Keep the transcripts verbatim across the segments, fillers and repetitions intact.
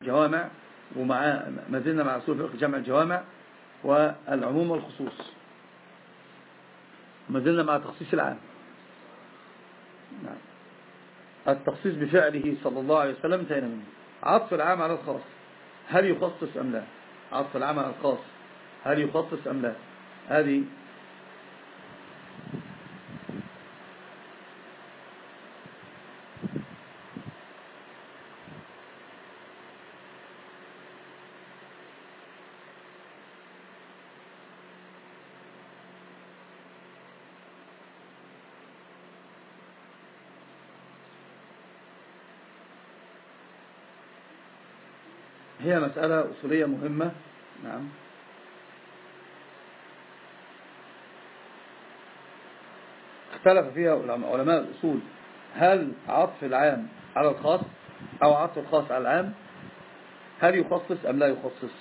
الجوامع، ومع ما زلنا مع أصول فقه جمع الجوامع والعموم والخصوص، ما زلنا مع تخصيص العام. نعم. التخصيص بفعله صلى الله عليه وسلم انتهينا منه. عطف العام على الخاص، هل يخصص أم لا؟ عطف العام على الخاص هل يخصص أم لا؟ هذه هي مسألة أصولية مهمة. نعم. اختلف فيها علماء الأصول، هل عطف العام على الخاص أو عطف الخاص على العام، هل يخصص أم لا يخصص؟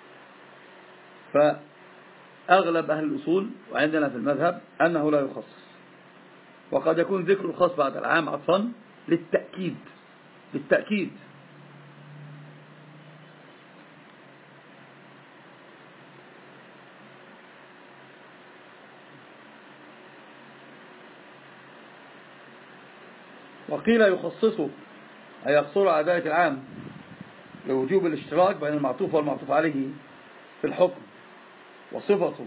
فأغلب أهل الأصول وعندنا في المذهب أنه لا يخصص، وقد يكون ذكر الخاص بعد العام عطفا للتأكيد للتأكيد وقيل يخصصه أي يقصر على ذلك العام لوجوب الاشتراك بين المعطوف والمعطوف عليه في الحكم وصفته،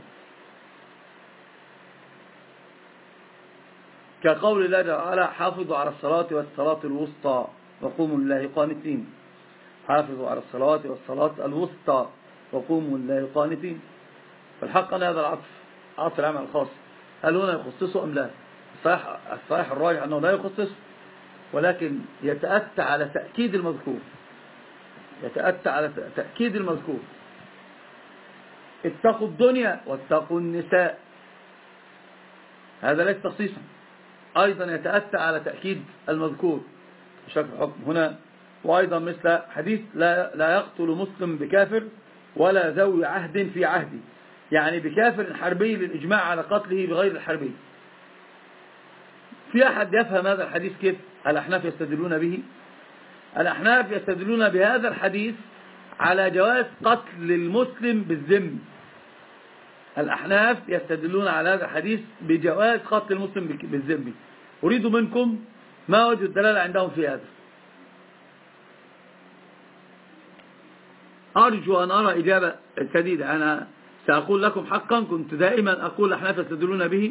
كقول الله تعالى حافظوا على الصلاة والصلاة الوسطى وقوموا لله قانتين. حافظوا على الصلاة والصلاة الوسطى وقوموا لله قانتين. فالحق أن هذا العطف عطف العام الخاص، هل هنا يخصصه أم لا؟ الصحيح, الصحيح الراجح أنه لا يخصصه، ولكن يتأتى على تأكيد المذكور يتأتى على تأكيد المذكور اتقوا الدنيا واتقوا النساء، هذا ليس تخصيصا، أيضا يتأتى على تأكيد المذكور بشكل حكم هنا. وأيضا مثل حديث لا, لا يقتل مسلم بكافر ولا ذوي عهد في عهدي، يعني بكافر حربي للإجماع على قتله بغير الحربي. في أحد يفهم هذا الحديث كيف؟ الأحناف يستدلون به الأحناف يستدلون بهذا الحديث على جواز قتل المسلم بالذم. الأحناف يستدلون على هذا الحديث بجواز قتل المسلم بالذم. أريد منكم ما وجه الدلالة عندهم في هذا؟ أرجو أن أرى إجابة سديدة. أنا سأقول لكم حقا، كنت دائما أقول الأحناف يستدلون به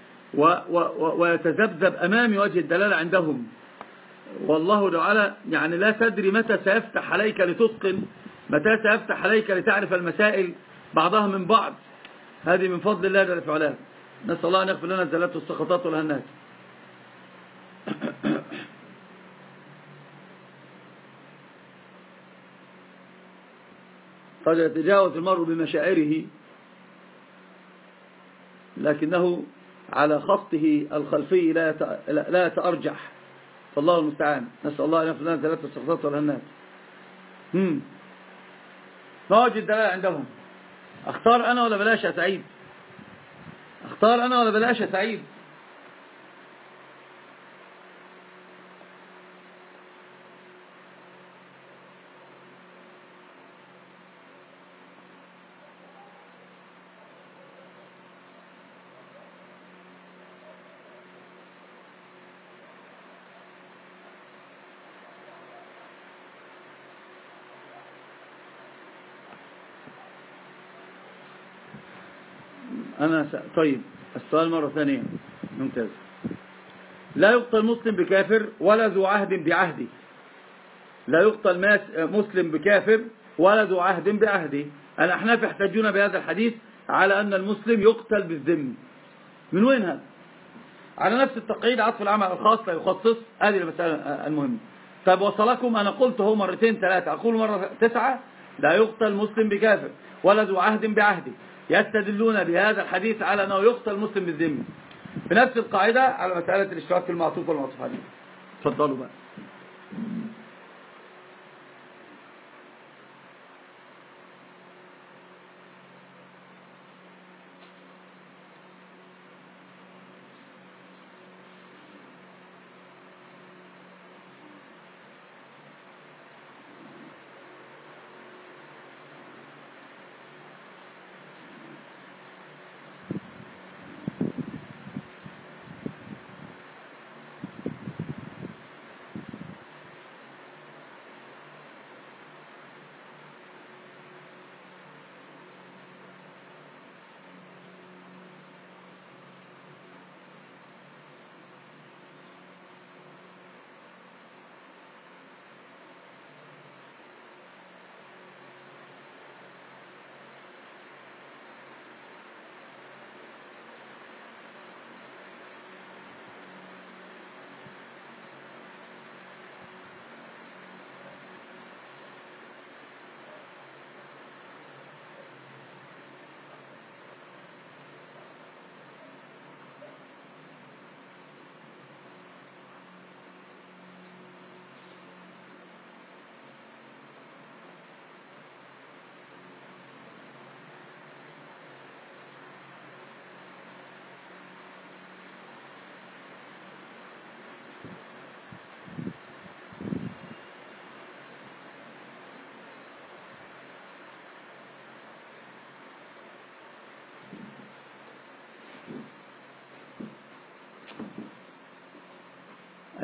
ويتذبذب أمامي وجه الدلالة عندهم، والله تعالى يعني لا تدري متى سيفتح عليك لتتقن، متى سيفتح عليك لتعرف المسائل بعضها من بعض. هذه من فضل الله جل وعلا. نسأل الله أن يغفر لنا الزلات والسقطات والهنات. قد يتجاوز المرء بمشاعره لكنه على خطه الخلفي لا يتأرجح، فالله المستعان. نسأل الله أن يغفر لنا الزلات والسقطات والهنات. هم ما وجه الدلالة عندهم؟ اختار أنا ولا بلاش يا سعيد؟ اختار أنا ولا بلاش يا سعيد؟ أنا س... طيب السؤال مرة ثانية. ممتاز. لا يقتل مسلم بكافر ولا ذو عهد بعهدي. لا يقتل ماس... مسلم بكافر ولا ذو عهد بعهدي. الأحناف يحتجون بهذا الحديث على أن المسلم يقتل بالذم. من وين هذا؟ على نفس التقعيد عطف العمل الخاص لا يخصص. هذه المسألة المهمة. طيب وصلكم، أنا قلته مرتين ثلاثة، أقول مرة تسعة. لا يقتل مسلم بكافر ولا ذو عهد بعهدي. يستدلون بهذا الحديث على أنه يقتل مسلم بالذم. بنفس القاعدة على مسألة الاشتراك في المعطوف والمعطوف عليه. تفضلوا بقى.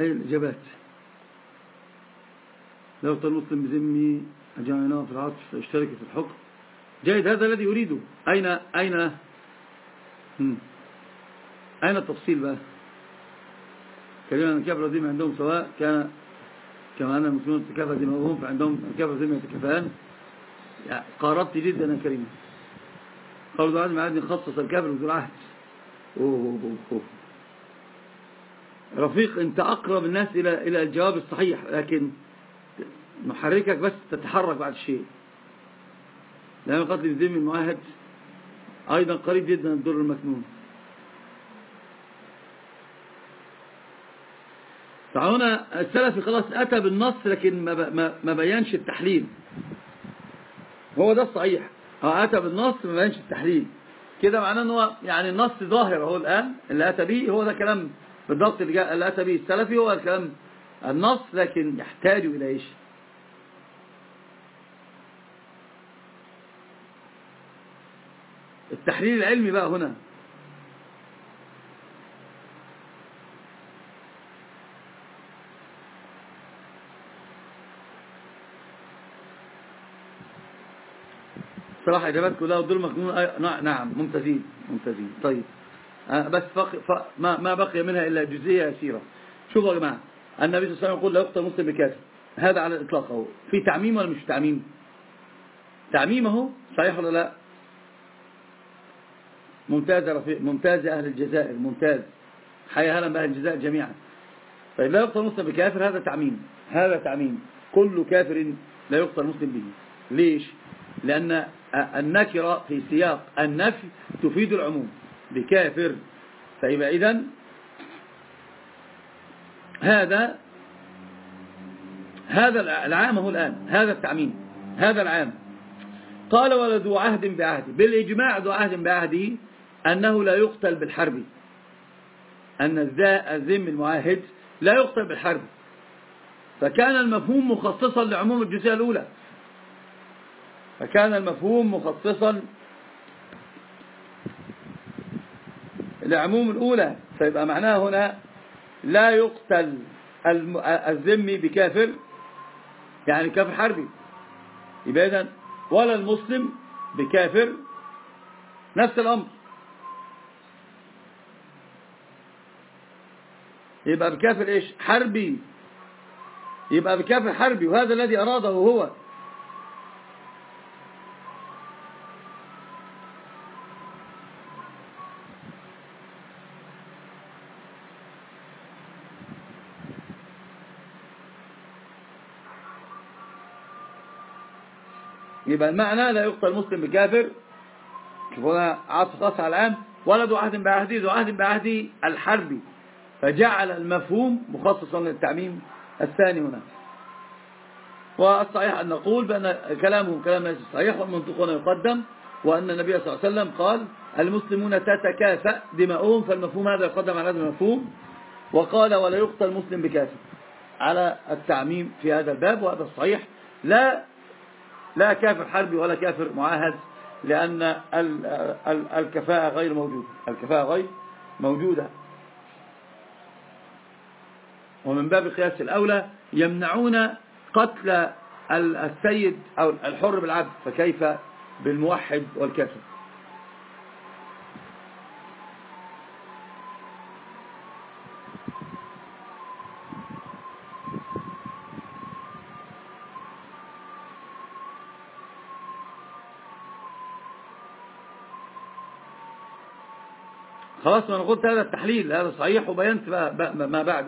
أي الإجابات؟ لا يقتل المسلم بذمي أجعلناه في العطف فيشترك في الحكم. جيد، هذا الذي أريده. أين أين هم. أين التفصيل بقى؟ كلمة أن الكافر والذمي عندهم سواء كان كما أن المسلمون تكافى ذمهم فعندهم الكافر والذمي يتكافئان. يعني قاربت جدا يا كريم. قالوا ذو عهد مع عهد خصص الكافر وذو العهد. أوه أوه أوه. رفيق، أنت أقرب الناس إلى إلى الجواب الصحيح، لكن محركك بس تتحرك بعد الشيء. لأن قتل الذمي المعاهد أيضا قريب جدا من الدر المكنون. فهنا السلفي خلاص أتى بالنص لكن ما ما بيانش التحليل. هو ده الصحيح، هو أتى بالنص ما بيانش التحليل. كده معناه أنه يعني النص ظاهر هو الآن اللي أتى به هو ده كلام بالضبط اللي أتى به السلفي، هو الكلام النص، لكن يحتاج إلى إيش؟ التحليل العلمي بقى هنا. صراحة إجابات كلها والدول مخنون. نعم ممتازين ممتازين. طيب بس فق... ما ما بقي منها إلا جزئية يسيرة. شوفوا يا جماعة، النبي صلى الله عليه وسلم يقول لا يقتل مسلم بكافر، هذا على الإطلاق. أهو في تعميم ولا مش تعميم؟ تعميمه صحيح ولا لا؟ ممتاز يا رفيق، ممتاز يا أهل الجزائر، ممتاز. حيا هلا بأهل الجزائر جميعا. طيب لا يقتل مسلم بكافر، هذا تعميم، هذا تعميم. كل كافر لا يقتل مسلم به. ليش؟ لأن النكرة في سياق النفي تفيد العموم بكافر. فيبقى إذن هذا هذا العام هو الآن، هذا التعميم، هذا العام. قال ولا ذو عهد بعهد، بالإجماع ذو عهد بعهده أنه لا يقتل بالحرب، أن الذم المعاهد لا يقتل بالحرب. فكان المفهوم مخصصا لعموم الجزئية الأولى، فكان المفهوم مخصصا لعموم الأولى. فيبقى معناه هنا لا يقتل الذمي بكافر، يعني كافر حربي. يبقى إذن ولا المسلم بكافر، نفس الأمر. يبقى بكافر إيش؟ حربي. يبقى بكافر حربي، وهذا الذي أراده هو. يبقى المعنى لا يقتل المسلم بكافر، هنا عطف خاص على العام. ولا ذو عهد بعهدي، ذو عهد بعهدي الحربي، فجعل المفهوم مخصصا للتعميم الثاني هنا. والصحيح أن نقول بأن كلامه كلام ليس صحيح، والمنطق هنا يقدم، وأن النبي صلى الله عليه وسلم قال المسلمون تتكافأ دماؤهم، فالمفهوم هذا يقدم على هذا المفهوم. وقال ولا يقتل مسلم بكافر على التعميم في هذا الباب، وهذا الصحيح. لا لا كافر حربي ولا كافر معاهد، لأن الكفاءة غير موجودة، الكفاءة غير موجودة. ومن باب قياس الأولى يمنعون قتل السيد أو الحر بالعبد، فكيف بالموحد والكافر؟ خلاص ما أنا قلت هذا التحليل هذا صحيح، وبينت ما بعده.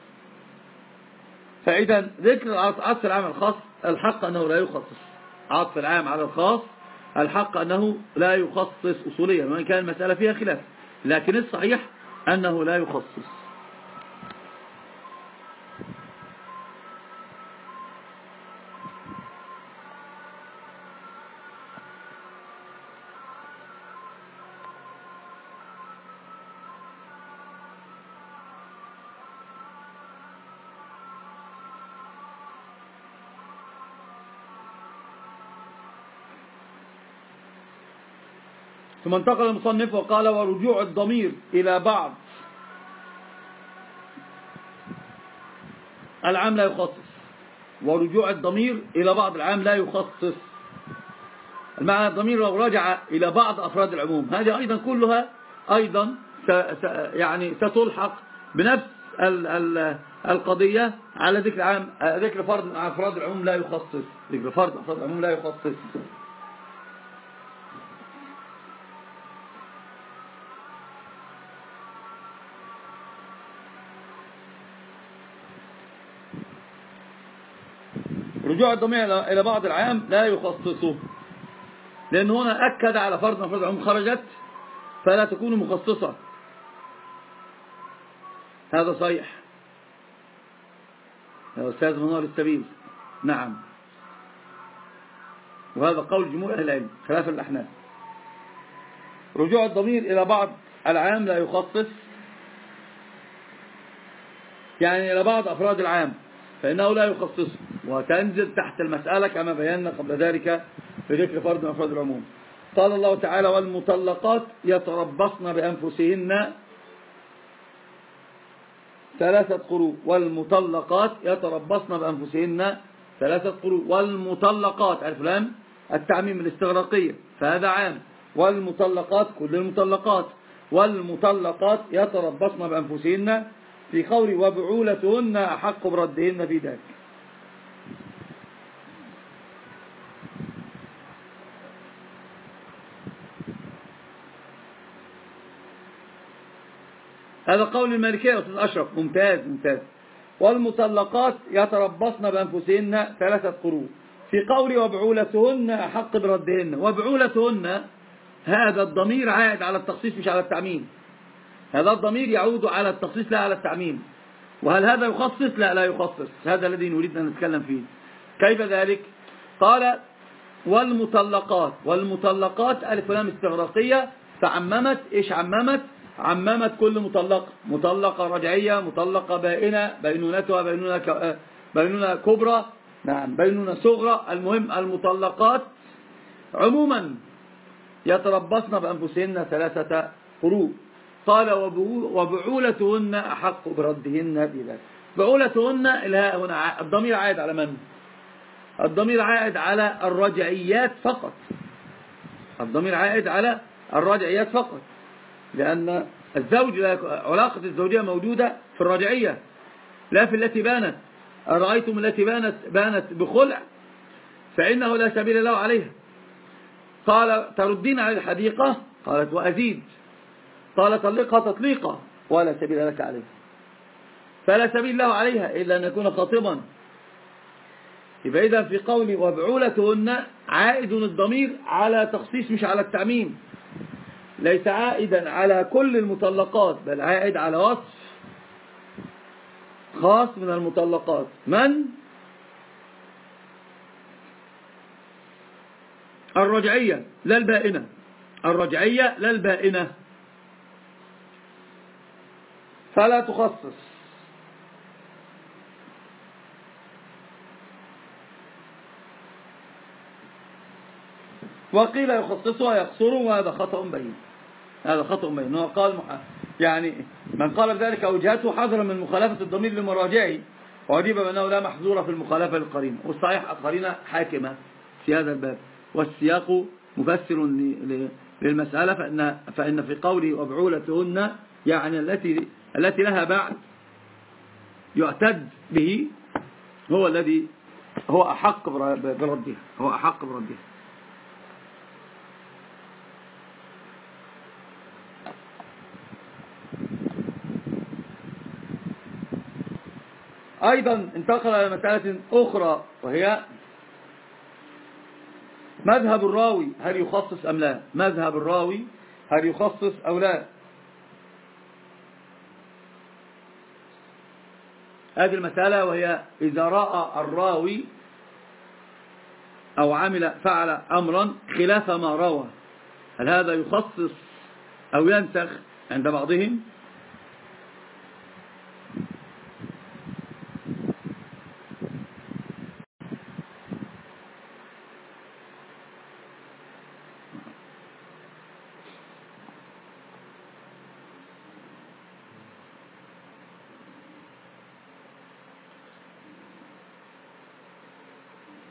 فإذا ذكر عطف العام الخاص، الحق أنه لا يخصص. عطف العام على الخاص الحق أنه لا يخصص أصوليا، وإن كان المسألة فيها خلاف، لكن الصحيح أنه لا يخصص. ثم انتقل المصنف وقال ورجوع الضمير إلى بعض العام لا يخصص، ورجوع الضمير إلى بعض العام لا يخصص. المعنى الضمير لو رجع إلى بعض أفراد العموم، هذه أيضا كلها أيضا يعني ستلحق بنفس ال ال القضية على ذكر عام، ذكر فرد أفراد العموم لا يخصص، ذكر فرد أفراد العموم لا يخصص. رجوع الضمير إلى بعض العام لا يخصصه، لأن هنا أكد على فرد من أفراد العموم خرجت فلا تكون مخصصة. هذا صحيح يا أستاذ منار السبيل. نعم، وهذا قول جمهور أهل العلم خلاف الأحناف. رجوع الضمير إلى بعض العام لا يخصص، يعني إلى بعض أفراد العام فإنه لا يخصصه، وتنزل تحت المسألة كما بينا قبل ذلك في ذكر فرد من أفراد العموم. قال الله تعالى: والمطلقات يتربصن بأنفسهن ثلاثة قروء. والمطلقات يتربصن بأنفسهن ثلاثة قروء. والمطلقات ألف لام التعميم الاستغراقية، فهذا عام. والمطلقات كل المطلقات. والمطلقات يتربصن بأنفسهن في قول وبعولتهن أحق بردهن في ذلك. هذا قول المالكية يا أستاذ أشرف. ممتاز ممتاز. والمطلقات يتربصن بأنفسهن ثلاثة قروء في قول وبعولتهن أحق بردهن. وبعولتهن هذا الضمير عائد على التخصيص مش على التعميم. هذا الضمير يعود على التخصيص لا على التعميم. وهل هذا يخصص؟ لا لا يخصص. هذا الذي نريد أن نتكلم فيه. كيف ذلك؟ قال والمطلقات. والمطلقات ألف لام استغراقية، فعممت. إيش عممت؟ عممت كل مطلقة، مطلقة رجعية، مطلقة بائنة، بينونتها بينونة بينونة كبرى، نعم بينونة صغرى، المهم المطلقات عموما يتربصن بأنفسهن ثلاثة قروء. قال وبعولتهن أحق بردهن بذلك. بعولتهن هنا الضمير عائد على من؟ الضمير عائد على الرجعيات فقط. الضمير عائد على الرجعيات فقط، لأن الزوج علاقة الزوجية موجودة في الرجعية لا في التي بانت. أرأيتم التي بانت بانت بخلع فإنه لا سبيل له عليها. قال تردين على الحديقة؟ قالت وأزيد. قال طلقها تطليقة ولا سبيل لك عليها، فلا سبيل له عليها إلا أن يكون خاطبا. يبقى إذا في قولي وبعولتهن عائد الضمير على تخصيص مش على التعميم، ليس عائدا على كل المطلقات بل عائد على وصف خاص من المطلقات. من؟ الرجعية لا البائنة. الرجعية لا البائنة، فلا تخصص. وقيل يخصصها يقصر، وهذا خطأ بين. هذا خطأ بين. هو قال يعني من قال بذلك أوجهته حذرا من مخالفة الضمير لمراجعه، وأجيب بأنه لا محظور في المخالفة للقرينة. والصحيح القرينة حاكمة في هذا الباب، والسياق مفسر للمسألة. فإن, فإن في قوله وبعولتهن يعني التي التي لها بعد يعتد به هو الذي هو أحق بردها، هو أحق بردها. أيضا انتقل إلى مسألة أخرى، وهي مذهب الراوي هل يخصص أم لا. مذهب الراوي هل يخصص أو لا. هذه المسألة وهي إذا رأى الراوي أو عمل فعل أمرا خلاف ما روى، هل هذا يخصص أو ينسخ عند بعضهم؟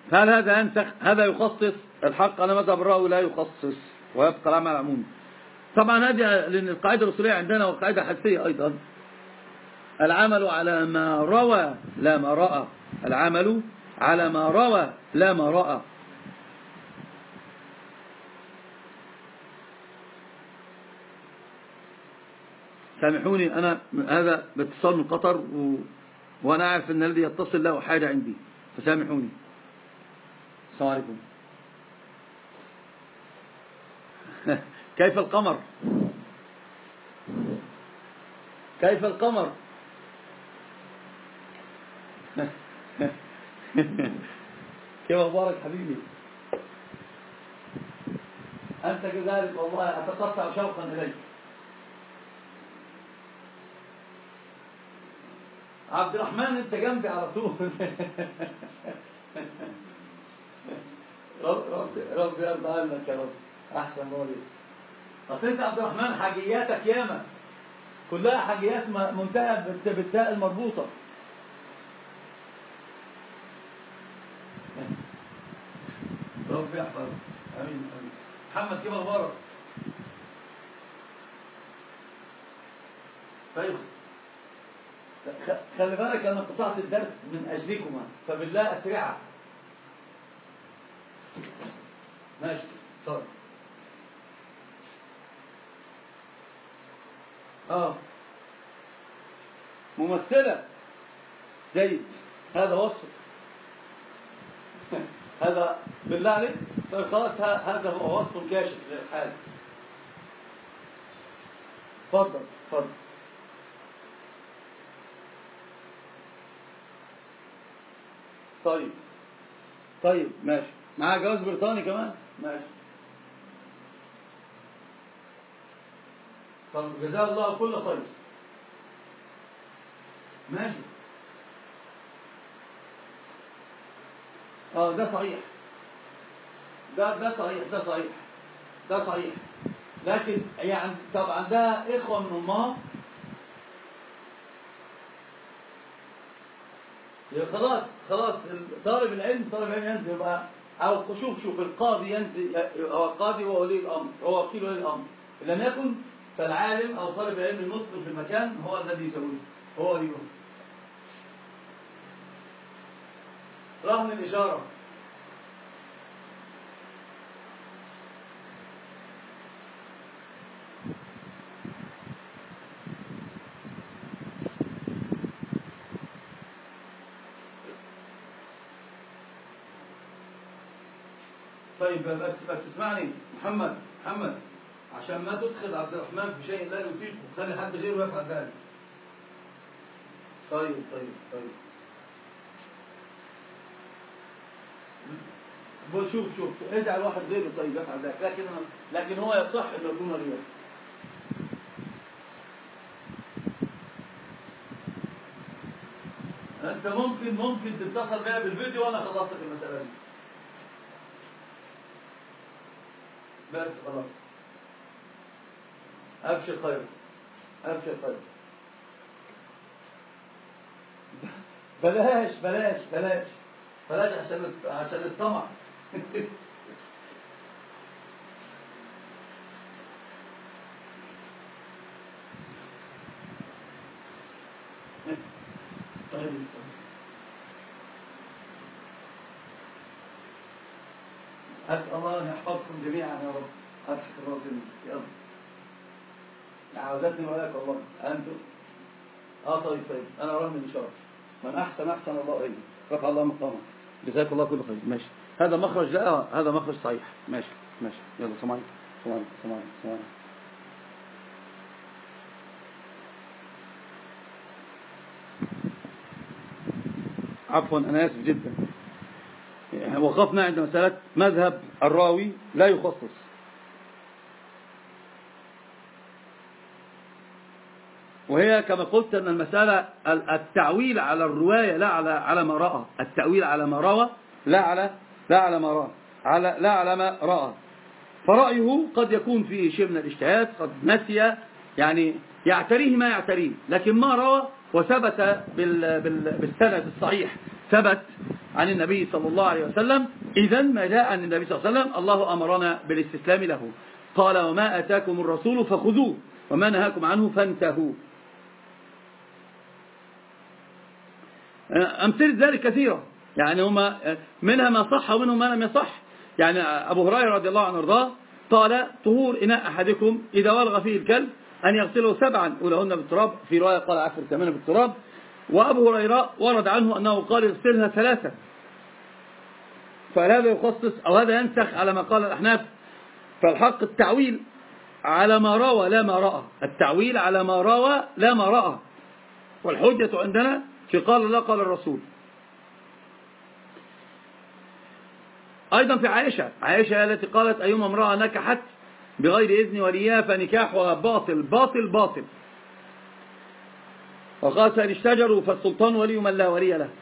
هل هذا ينسخ؟ هذا يخصص الحق على مذهب الراوي لا يخصص ويبقى العمل العمومي. طبعا هذه لأن القاعدة الأصولية عندنا والقاعدة الحديثية أيضا العمل على ما روى لا ما رأى، العمل على ما روى لا ما رأى. سامحوني أنا هذا باتصال من قطر و... وأنا أعرف أن الذي يتصل له حاجة عندي، فسامحوني. السلام عليكم. كيف القمر؟ كيف القمر؟ كيف أخبارك حبيبي؟ أنت كذلك والله أتقطع شوقا إليك. عبد الرحمن أنت جنبي على طول. رب رب رب يرضى عنك يا رب. أحسن مولد. أصل أنت عبد الرحمن حاجياتك ياما كلها حاجيات منتهى بالتاء المربوطة. رب يحفظ. امين امين. محمد كيف اخبارك؟ طيب خلي بالك انا قطعت الدرس من اجلكما فبالله اسرعا. ماشي طيب. اه ممثلة جيد هذا وصف. هذا بالله عليك طيب خلاص هذا هو وصف كاشف للحال. تفضل تفضل. طيب طيب ماشي. معاه جواز بريطاني كمان ماشي. طب جزاه الله كل خير. ماشي. اه ده صحيح. ده ده صحيح ده صحيح ده صحيح. لكن يعني طب عندها اخوه من امها خلاص خلاص طالب العلم طالب العلم ينزل يبقى او شوف شوف القاضي ينزل. هو القاضي هو ولي الامر هو وكيل ولي الامر. ان لم يكن فالعالم او طالب العلم المسلم في المكان هو الذي يسويه هو ولي الامر. رهن الاشاره. طيب بس بس اسمعني محمد محمد عشان ما تدخل عبد الرحمن في شيء لا يطيقه خلي حد غيره يفعل ذلك. طيب طيب طيب. شوف شوف اجعل واحد غيره طيب يفعل ذلك. لكن لكن هو يصح انه يكون رياضي. انت ممكن ممكن تتصل بيا بالفيديو وانا خلصت المساله دي. بس خلاص. ابشر خير ابشر خير. بلاش بلاش بلاش بلاش عشان عشان الطمع. طيب أسأل الله أن يحفظكم جميعا يا رب. أضحك الراجل يلا. عاوزتني وإياك والله أنتم. آه طيب طيب أنا رغم الإشارة. من أحسن أحسن الله إليه. رفع الله مقامه. جزاك الله كل خير. ماشي. هذا مخرج لا هذا مخرج صحيح. ماشي ماشي. يلا سمعني سمعني سمعني سمعني. عفوا أنا آسف جدا. وقفنا عند مسألة مذهب الراوي لا يخصص. وهي كما قلت أن المسألة التعويل على الرواية لا على على ما رأى. التعويل على ما روى لا على لا على ما رأى على لا على ما رأى. فرأيه قد يكون فيه شيء من الاجتهاد قد نسي يعني يعتريه ما يعتريه لكن ما روى وثبت بال بال بالسند الصحيح ثبت عن النبي صلى الله عليه وسلم، إذا ما جاء عن النبي صلى الله عليه وسلم الله أمرنا بالاستسلام له. قال وما أتاكم الرسول فخذوه وما نهاكم عنه فانتهوا. أمثلة ذلك كثيرة، يعني هما منها ما صح ومنهم ما لم يصح. يعني أبو هريرة رضي الله عنه وارضاه قال طهور إناء أحدكم إذا ولغ فيه الكلب أن يغسله سبعا أولهن بالتراب، في رواية قال عفر ثمانية بالتراب. وأبو هريرة ورد عنه أنه قال يغسلها ثلاثة. فهذا يخصص أو هذا ينسخ على ما قال الأحناف. فالحق التعويل على ما روى لا ما رأى، التعويل على ما روى لا ما رأى، والحجة عندنا في قال الله قال الرسول. أيضا في عائشة عائشة التي قالت أيما امرأة نكحت بغير إذن وليها فنكاحها باطل باطل باطل، وقال فإن اشتجروا فالسلطان ولي من لا ولي له.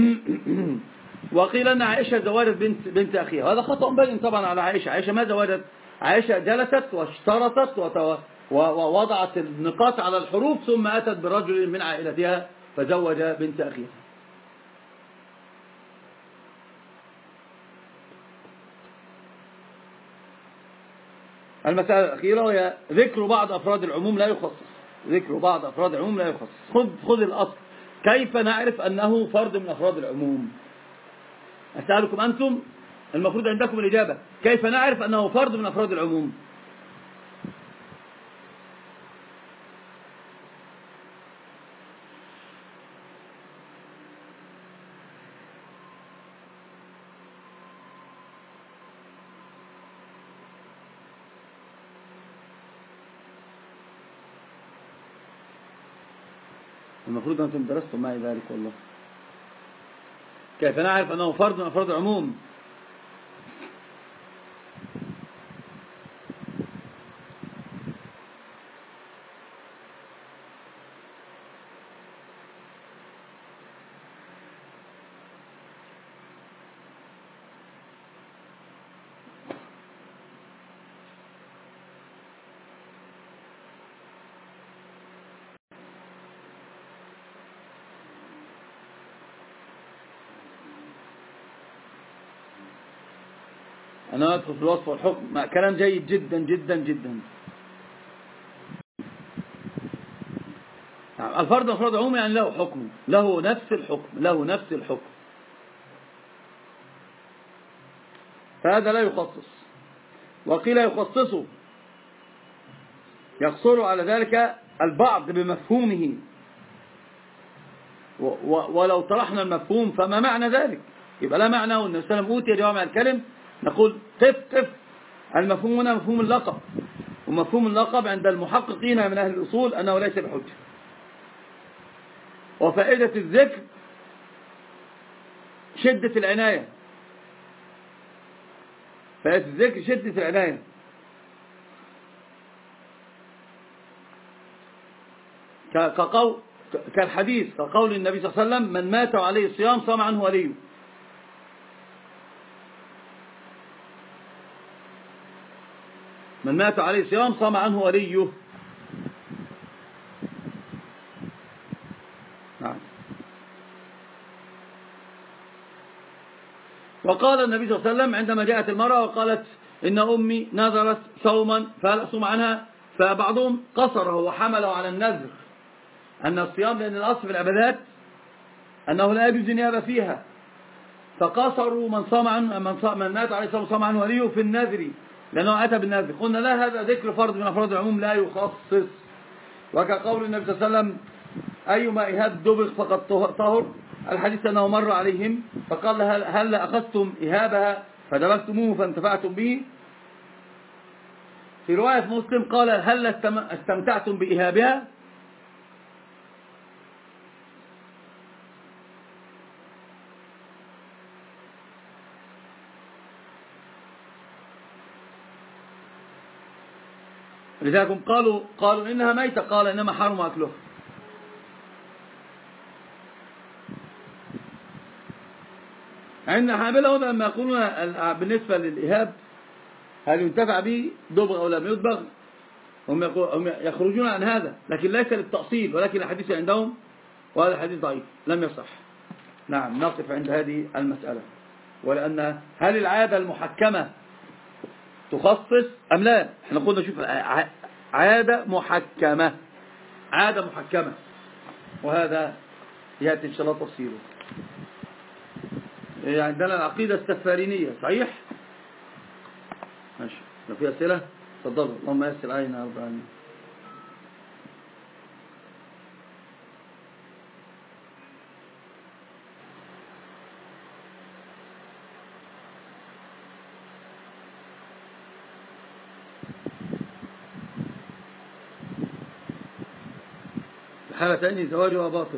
وقيل أن عائشة زوجت بنت, بنت أخيها، هذا خطأ بين طبعا على عائشة. عائشة ما زوجت، عائشة جلست واشترطت ووضعت النقاط على الحروف ثم أتت برجل من عائلتها فزوج بنت أخيها. المسألة الأخيرة وهي ذكر بعض أفراد العموم لا يخصص. ذكر بعض أفراد العموم لا يخصص. خذ خذ الأصل، كيف نعرف أنه فرد من أفراد العموم؟ أسألكم أنتم، المفروض عندكم الإجابة، كيف نعرف أنه فرد من أفراد العموم؟ المفروض أنتم درستم معي ذلك والله. كيف نعرف أنه فرد من أفراد العموم؟ أنا أدخل في الوصف والحكم، كلام جيد جدا جدا جدا. الفرد أفراد عموم يعني له حكم، له نفس الحكم، له نفس الحكم، فهذا لا يخصص. وقيل يخصصه، يقصر على ذلك البعض بمفهومه، ولو طرحنا المفهوم فما معنى ذلك؟ يبقى لا معنى. والنبي صلى الله عليه وسلم أوتي جوامع الكلم، نقول قف قف. المفهوم هنا مفهوم اللقب، ومفهوم اللقب عند المحققين من أهل الأصول أنه ليس بحجة. وفائدة الذكر شدة العناية، فائدة الذكر شدة العناية. كقول كالحديث كقول النبي صلى الله عليه وسلم من مات عليه الصيام صام عنه وليه. من مات عليه الصيام صام عنه وليه. نعم. وقال النبي صلى الله عليه وسلم عندما جاءت المرأة وقالت إن أمي نذرت صوما فهل أصوم عنها؟ فبعضهم قصره وحمله على النذر أن الصيام، لأن الأصل في العبادات أنه لا يجوز النيابة فيها، فقصروا من صام عنه من, صام من مات عليه الصيام صام عنه وليه في النذر لأنه أتى بالنذر. قلنا لا، هذا ذكر فرد من أفراد العموم لا يخصص. وكقول النبي صلى الله عليه وسلم أيما إهاب دبغ فقد طهر، الحديث أنه مر عليهم فقال هل, هل أخذتم إهابها فدبغتموه فانتفعتم به. في رواية مسلم قال هل استمتعتم بإهابها؟ لذلك قالوا قالوا إنها ميتة، قال إنما حرم أكلها. عندنا حاملة هنا لما يقولون بالنسبة للإهاب هل ينتفع به دبغ أو لم يدبغ، هم يخرجون عن هذا، لكن ليس للتأصيل، ولكن الحديث عندهم وهذا الحديث ضعيف لم يصح. نعم نقف عند هذه المسألة. ولأن هل العادة المحكمة تخصص أم لا؟ احنا قلنا شوف عادة محكمة، عادة محكمة، وهذا يأتي إن شاء الله تفصيله. عندنا العقيدة السفارينية صحيح؟ ماشي. لو في أسئلة تفضلوا. اللهم يسر علينا يا رب العالمين. الحالتين زواجها باطل.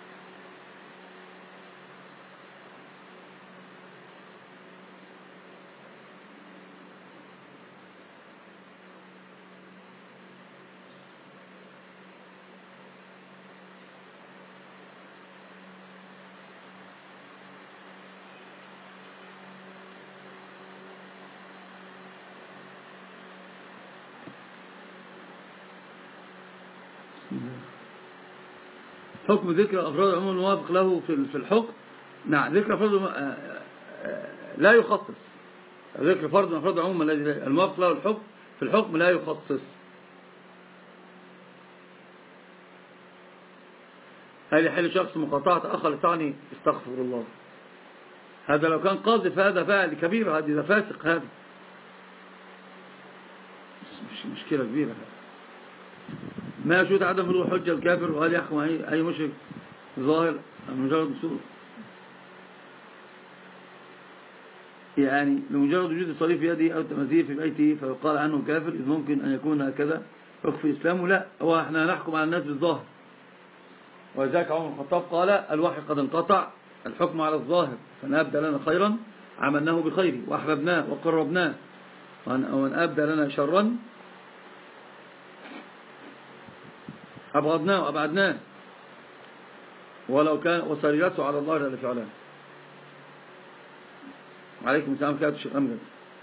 حكم ذكر أفراد العموم الموافق له في الحكم. نعم ذكر أفراد لا يخصص. ذكر فرد من أفراد العموم الذي الموافق له الحكم في الحكم لا يخصص. هل يحل شخص مقاطعة أخر تعني استغفر الله؟ هذا لو كان قاذف هذا فاعل كبير، هذا فاسق، هذا مش مشكلة كبيرة. هذا ما يشوت عدم بلوغ حجة الكافر، وهل يحكم أي مشرك ظاهر مجرد نصوص؟ يعني لمجرد وجود الصليب في يده أو تماثيل في بيته فيقال عنه كافر، إذ ممكن أن يكون هكذا حكم في الإسلام؟ لا، هو احنا نحكم على الناس بالظاهر. ولذلك عمر بن الخطاب قال الوحي قد انقطع، الحكم على الظاهر، فمن أبدى لنا خيرا عملناه بخير وأحببناه وقربناه، ومن أبدى لنا شرا أبغضناه وأبعدناه، ولو كان وسريرته على الله جل فعلا. عليكم السلام كاتب الشيخ أمجد.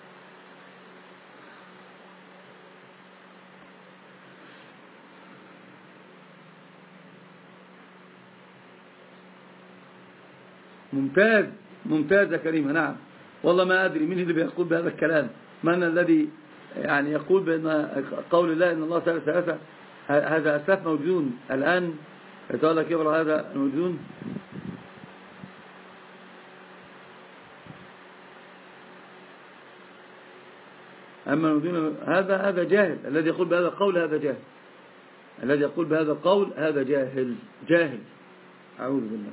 ممتاز ممتاز يا كريمة. نعم والله ما أدري مين اللي بيقول بهذا الكلام، من الذي يعني يقول بأن قول الله إن الله ثالث ثلاثة، هذا أسلاف موجودون الآن يتولى كبر هذا الموجودون. أما الموجودون هذا هذا جاهل، الذي يقول بهذا القول هذا جاهل، الذي يقول بهذا القول هذا جاهل جاهل أعوذ بالله.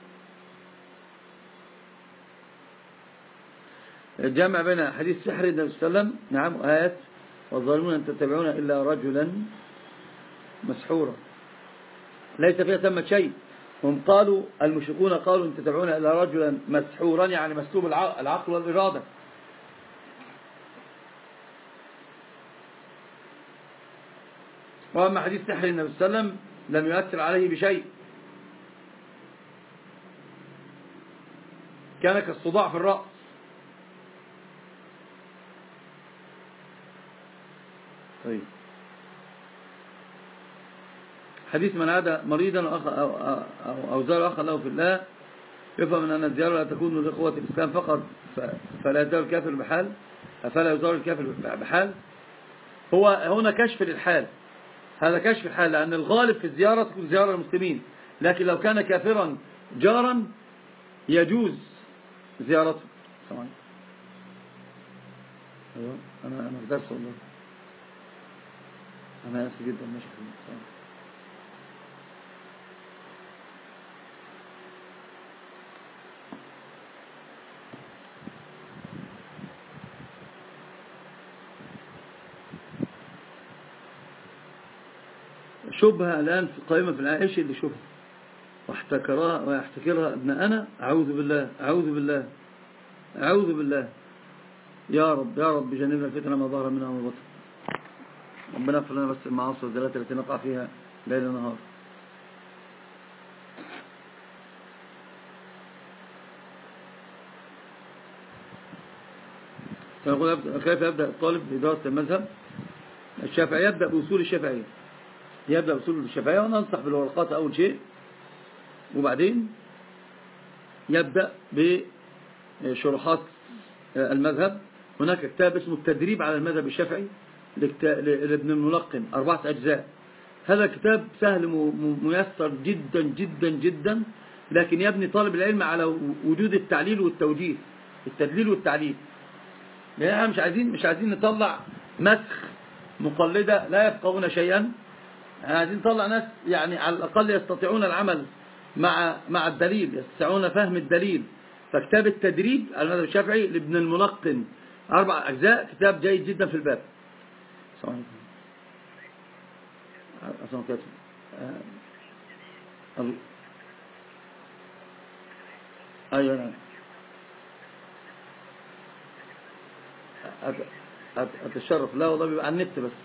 الجامع بين حديث سحر النبي صلى الله عليه وسلم نعم آيات والظالمون أن تتبعون إلا رجلا مسحورا، ليس فيها ثمة شيء. هم قالوا المشركون قالوا أن تتبعون إلا رجلا مسحورا، يعني مسلوب العقل والإرادة. وأما حديث سحر النبي صلى الله عليه وسلم لم يؤثر عليه بشيء، كان كالصداع في الرأس. طيب حديث من عاد مريضا أو زار أخا له في الله، يفهم من أن الزيارة لا تكون لإخوة الإسلام فقط فلا يزار الكافر بحال، فلا يزار الكافر بحال. هو هنا كشف للحال، هذا كشف الحال، لأن الغالب في الزيارة تكون زيارة المسلمين، لكن لو كان كافرا جارا يجوز زيارته. سمعني أيوة أنا أنا في درس والله، أنا آسف جدا ماشي في المسألة. شبهة الآن في قائمة في العائشة اللي شبهة واحتكرها ويحتكرها ابناءنا. أعوذ بالله أعوذ بالله أعوذ بالله. يا رب يا رب جنبنا الفتنة ما ظهر منها وما بطن. ربنا اغفر لنا بس المعاصي والزلات التي نقع فيها ليل ونهار. سنقول كيف يبدأ الطالب بدراسة المذهب الشافعي؟ يبدأ بأصول الشافعية، يبدأ بأصول الشافعية، وننصح بالورقات أول شيء، وبعدين يبدأ بشروحات المذهب. هناك كتاب اسمه التدريب على المذهب الشافعي لابن الملقن، أربعة أجزاء. هذا كتاب سهل ميسر جدا جدا جدا، لكن يبني طالب العلم على وجود التعليل والتوجيه، التدليل والتعليل. يعني احنا مش عايزين مش عايزين نطلع مسخ مقلدة لا يفقهون شيئا، احنا عايزين نطلع ناس يعني على الأقل يستطيعون العمل مع مع الدليل، يستطيعون فهم الدليل. فكتاب التدريب على المذهب الشافعي لابن الملقن أربع أجزاء، كتاب جيد جدا في الباب. السلام عليكم. أه... أيوة نعم. أتشرف. لا والله بيبقى على النت بس.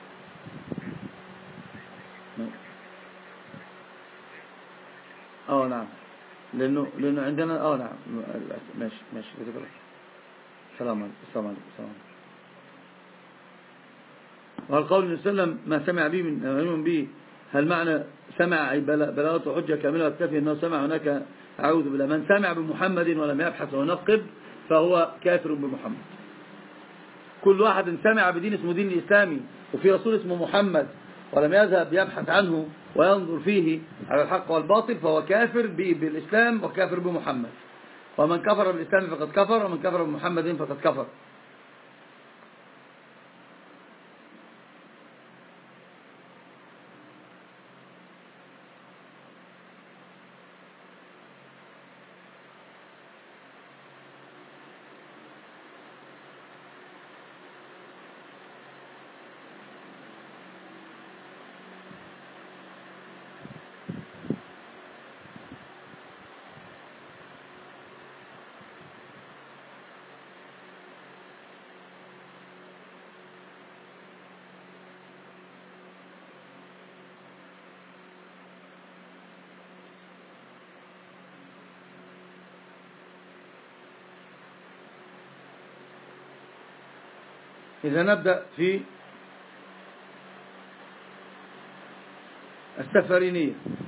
اه نعم، لأنه لأنه عندنا اه نعم. ماشي ماشي. السلام عليكم. السلام عليكم. السلام عليكم. والقول النبي صلى الله عليه وسلم ما سمع به من علم به، هل معنى سمع أي بلاغته حجة كاملة ويكتفي أنه سمع؟ هناك أعوذ بالله، من سمع بمحمد ولم يبحث وينقب فهو كافر بمحمد. كل واحد سمع بدين اسمه دين الإسلامي وفي رسول اسمه محمد ولم يذهب يبحث عنه وينظر فيه على الحق والباطل فهو كافر بالإسلام وكافر بمحمد. ومن كفر بالإسلام فقد كفر، ومن كفر بمحمد فقد كفر. إذا نبدأ في السفرينية.